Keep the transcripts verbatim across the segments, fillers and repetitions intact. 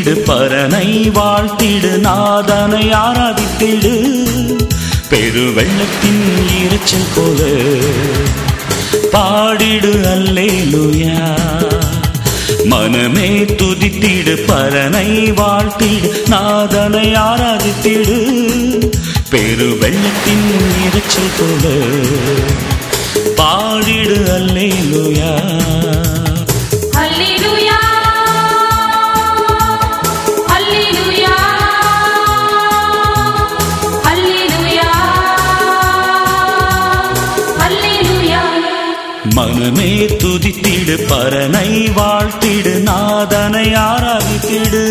துதித்திடு பரனை வாழ்த்திடு நாதனை ஆராதித்திடு பெருவெள்ளத்தின் இரைச்சல் போல பாடிடு அல்லேலூயா. மனமே துதித்திடு பரனை வாழ்த்திடு நாதனை ஆராதித்திடு பெருவெள்ளத்தின் இரைச்சல் போல பாடிடு அல்லேலூயா. அல்லேலூயா அல்லேலூயா அல்லேலூயா அல்லேலூயா. மனமே துதித்திடு பரனை வாழ்த்திடு நாதனை ஆராதித்திடு.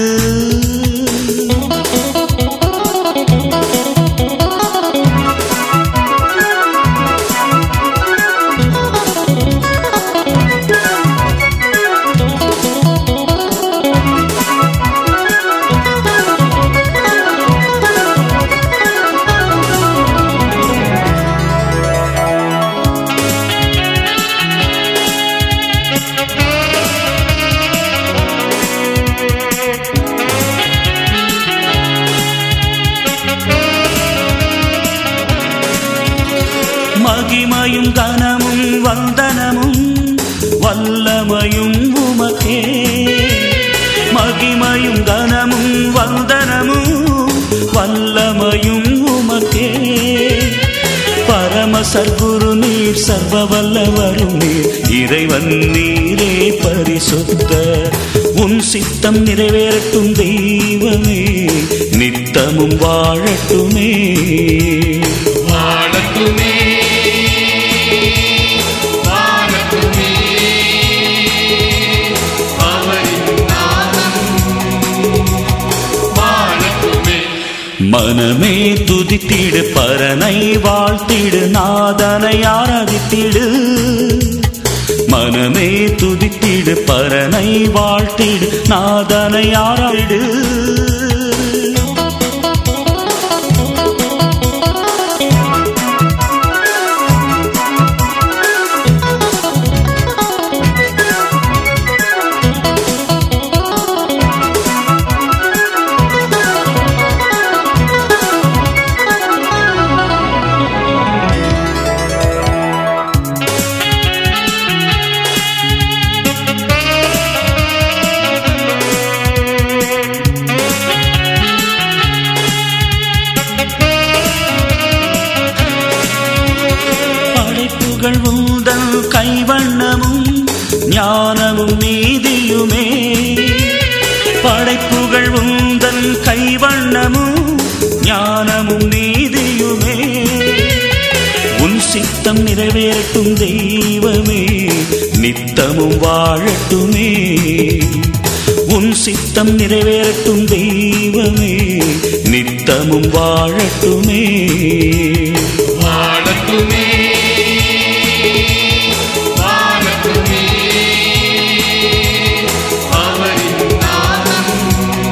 மகிமையும் கனமும் வந்தனமும் வல்லமையும் உமக்கே. மகிமையும் கனமும் வந்தனமும் வல்லமையும் உமக்கே. பரம சர்க்குரு நீர் சர்வ வல்லவரும் நீர் இறைவன் நீரே பரிசுத்த. உன் சித்தம் நிறைவேறட்டும் தெய்வமே நித்தமும் வாழட்டுமே வாழட்டுமே வாழட்டுமே அவரின் நாமம் வாழட்டுமே. மனமே துதித்திடு பரனை வாழ்த்திடு நாதனை ஆராதித்திடு. மனமே துதித்திடு பரனை வாழ்த்திடு நாதனை ஆராதிடு. உந்தன் கைவண்ணமும் ஞானமும் நீதியுமே. படைப்புகள் உந்தன் கைவண்ணமும் ஞானமும் நீதியுமே. உன் சித்தம் நிறைவேறட்டும் தெய்வமே நித்தமும் வாழட்டுமே. உன் சித்தம் நிறைவேறட்டும் தெய்வமே நித்தமும் வாழட்டுமே வாழட்டுமே வாழட்டுமே அவரின் நாமம்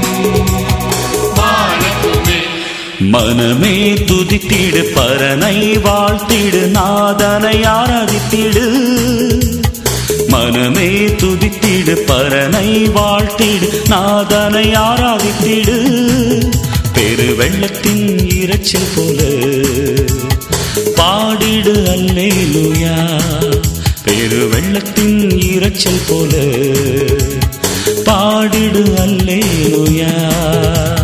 வாழட்டுமே. மனமே துதித்திடு பரனை வாழ்த்திடு நாதனை ஆராதித்திடு. மனமே துதித்திடு பரனை வாழ்த்திடு நாதனை ஆராதித்திடு. பெருவெள்ளத்தின் இரைச்சல் போல பாடிடு அல்லேலூயா. பெருவெள்ளத்தின் இரைச்சல் போல பாடிடு அல்லேலூயா.